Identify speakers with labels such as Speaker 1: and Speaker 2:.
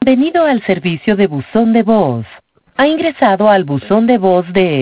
Speaker 1: Bienvenido al servicio de buzón de voz. Ha ingresado al buzón de voz de